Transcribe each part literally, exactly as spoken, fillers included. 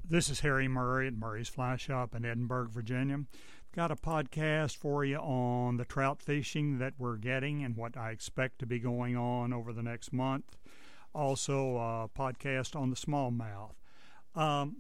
This is Harry Murray at Murray's Fly Shop in Edinburgh, Virginia. Got a podcast for you on the trout fishing that we're getting and what I expect to be going on over the next month. Also, a podcast on the smallmouth. Um,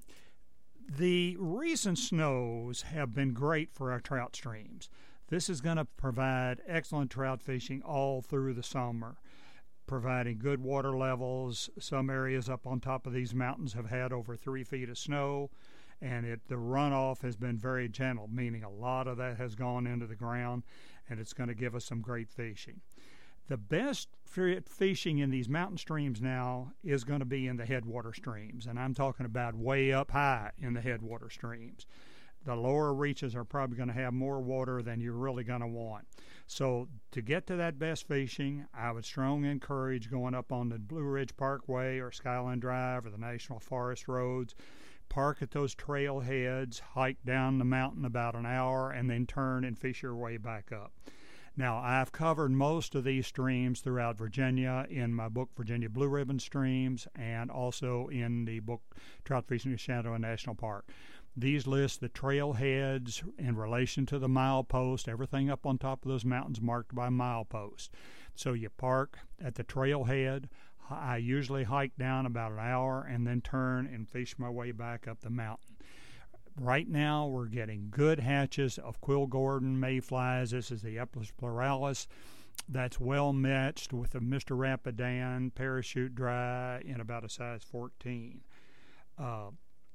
the recent snows have been great for our trout streams. This is going to provide excellent trout fishing all through the summer, providing good water levels. Some areas up on top of these mountains have had over three feet of snow, and it the runoff has been very gentle, meaning a lot of that has gone into the ground, and it's going to give us some great fishing. The best fishing in these mountain streams now is going to be in the headwater streams, and I'm talking about way up high in the headwater streams. The lower reaches are probably going to have more water than you're really going to want. So to get to that best fishing, I would strongly encourage going up on the Blue Ridge Parkway or Skyline Drive or the National Forest roads. Park at those trailheads, hike down the mountain about an hour, and then turn and fish your way back up. Now, I've covered most of these streams throughout Virginia in my book, Virginia Blue Ribbon Streams, and also in the book, Trout Fishing in Shenandoah National Park. These list the trailheads in relation to the milepost, everything up on top of those mountains marked by milepost. So you park at the trailhead. I usually hike down about an hour and then turn and fish my way back up the mountain. Right now, we're getting good hatches of Quill Gordon mayflies. This is the Eplis pleuralis. That's well matched with the Mister Rapidan parachute dry in about a size fourteen. Uh,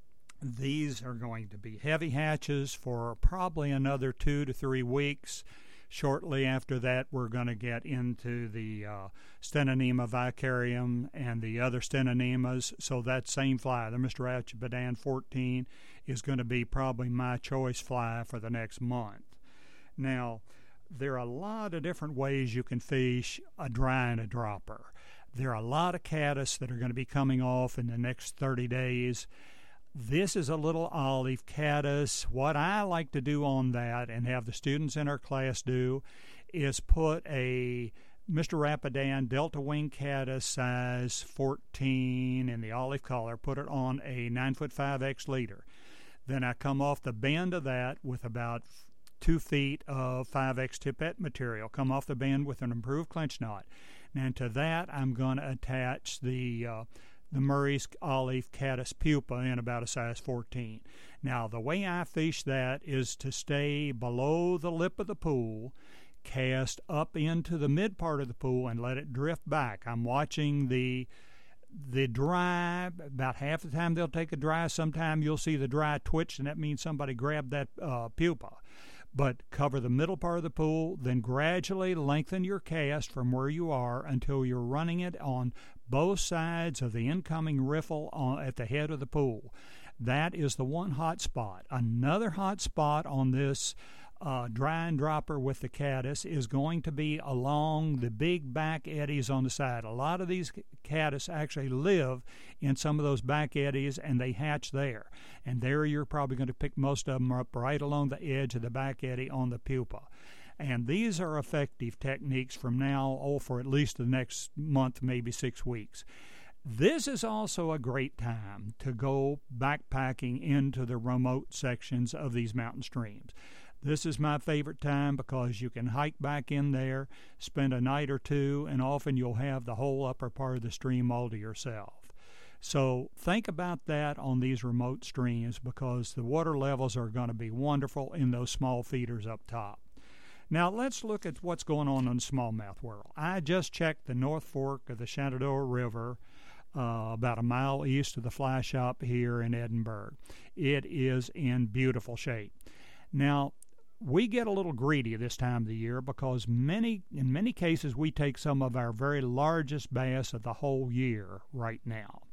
These are going to be heavy hatches for probably another two to three weeks. Shortly after that, we're going to get into the uh, Stenonema vicarium and the other Stenonemas. So that same fly, the Mister Rapidan fourteen, is going to be probably my choice fly for the next month. Now, there are a lot of different ways you can fish a dry and a dropper. There are a lot of caddis that are going to be coming off in the next thirty days. This is a little olive caddis. What I like to do on that and have the students in our class do is put a Mister Rapidan Delta Wing caddis size fourteen in the olive color, put it on a nine foot five X leader. Then I come off the bend of that with about two feet of five X tippet material, come off the bend with an improved clinch knot. And to that I'm going to attach the uh, the Murray's Olive Caddis Pupa in about a size fourteen. Now, the way I fish that is to stay below the lip of the pool, cast up into the mid part of the pool, and let it drift back. I'm watching the the dry. About half the time they'll take a dry. Sometime you'll see the dry twitch, and that means somebody grabbed that uh, pupa. But cover the middle part of the pool, then gradually lengthen your cast from where you are until you're running it on both sides of the incoming riffle on, at the head of the pool. That is the one hot spot. Another hot spot on this uh, dry and dropper with the caddis is going to be along the big back eddies on the side. A lot of these caddis actually live in some of those back eddies, and they hatch there. And there you're probably going to pick most of them up right along the edge of the back eddy on the pupa. And these are effective techniques from now oh, for at least the next month, maybe six weeks. This is also a great time to go backpacking into the remote sections of these mountain streams. This is my favorite time because you can hike back in there, spend a night or two, and often you'll have the whole upper part of the stream all to yourself. So think about that on these remote streams because the water levels are going to be wonderful in those small feeders up top. Now let's look at what's going on in the smallmouth world. I just checked the North Fork of the Shenandoah River uh, about a mile east of the fly shop here in Edinburgh. It is in beautiful shape. Now, we get a little greedy this time of the year because many, in many cases we take some of our very largest bass of the whole year right now.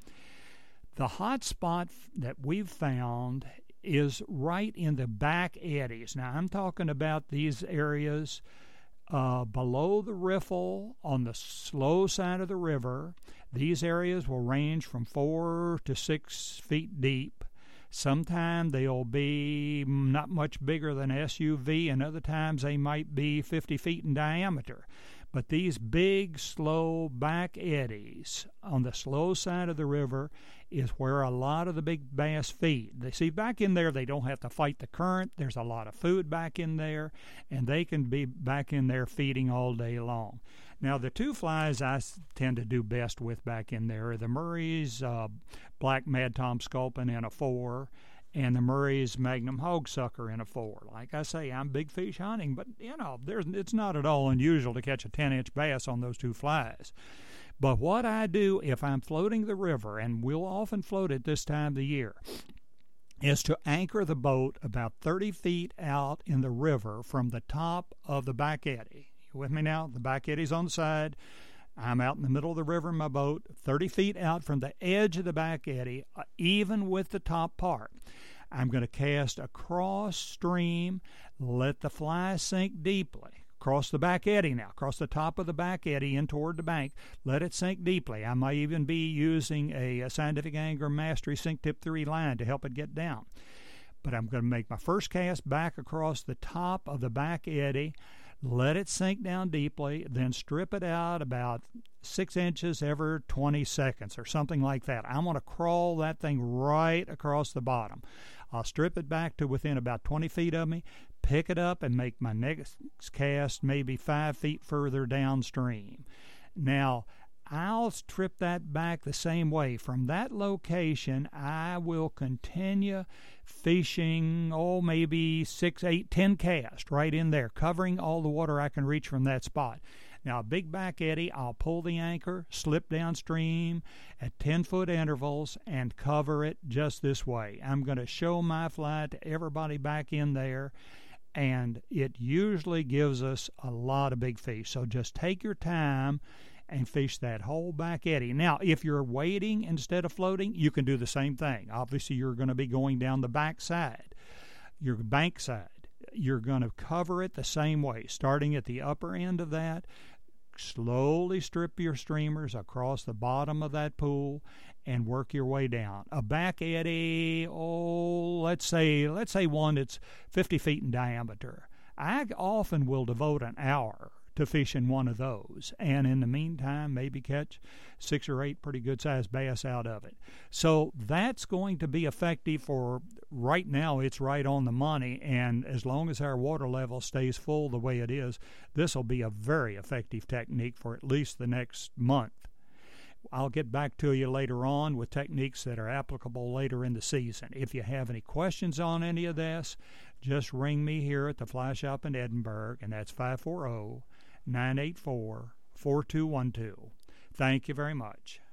The hot spot that we've found is right in the back eddies. Now, I'm talking about these areas uh, below the riffle on the slow side of the river. These areas will range from four to six feet deep. Sometimes they'll be not much bigger than an S U V, and other times they might be fifty feet in diameter. But these big, slow back eddies on the slow side of the river is where a lot of the big bass feed. They see back in there, they don't have to fight the current. There's a lot of food back in there, and they can be back in there feeding all day long. Now, the two flies I tend to do best with back in there are the Murray's uh, Black Mad Tom Sculpin in a four, and the Murray's Magnum Hogsucker in a four. Like I say, I'm big fish hunting, but, you know, there's it's not at all unusual to catch a ten-inch bass on those two flies. But what I do if I'm floating the river, and we'll often float it this time of the year, is to anchor the boat about thirty feet out in the river from the top of the back eddy. You with me now? The back eddy's on the side. I'm out in the middle of the river in my boat, thirty feet out from the edge of the back eddy, uh, even with the top part. I'm going to cast across stream, let the fly sink deeply. Across the back eddy now, across the top of the back eddy in toward the bank, let it sink deeply. I might even be using a, a Scientific Angler Mastery Sink Tip three line to help it get down. But I'm going to make my first cast back across the top of the back eddy, let it sink down deeply, then strip it out about six inches every twenty seconds or something like that. I'm going to crawl that thing right across the bottom. I'll strip it back to within about twenty feet of me, pick it up, and make my next cast maybe five feet further downstream. Now, I'll strip that back the same way. From that location, I will continue fishing, oh, maybe six, eight, ten casts right in there, covering all the water I can reach from that spot. Now, a big back eddy, I'll pull the anchor, slip downstream at ten-foot intervals, and cover it just this way. I'm going to show my fly to everybody back in there, and it usually gives us a lot of big fish. So just take your time and fish that whole back eddy. Now, if you're wading instead of floating, you can do the same thing. Obviously, you're going to be going down the back side, your bank side. You're going to cover it the same way, starting at the upper end of that. Slowly strip your streamers across the bottom of that pool and work your way down. A back eddy, oh, let's say let's say one that's fifty feet in diameter. I often will devote an hour to fishing one of those, and in the meantime maybe catch six or eight pretty good sized bass out of it. So that's going to be effective for right now. It's right on the money, and as long as our water level stays full the way it is, this will be a very effective technique for at least the next month. I'll get back to you later on with techniques that are applicable later in the season. If you have any questions on any of this, just ring me here at the Fly Shop in Edinburgh, and that's five four zero, nine eight four, four two one two. Thank you very much.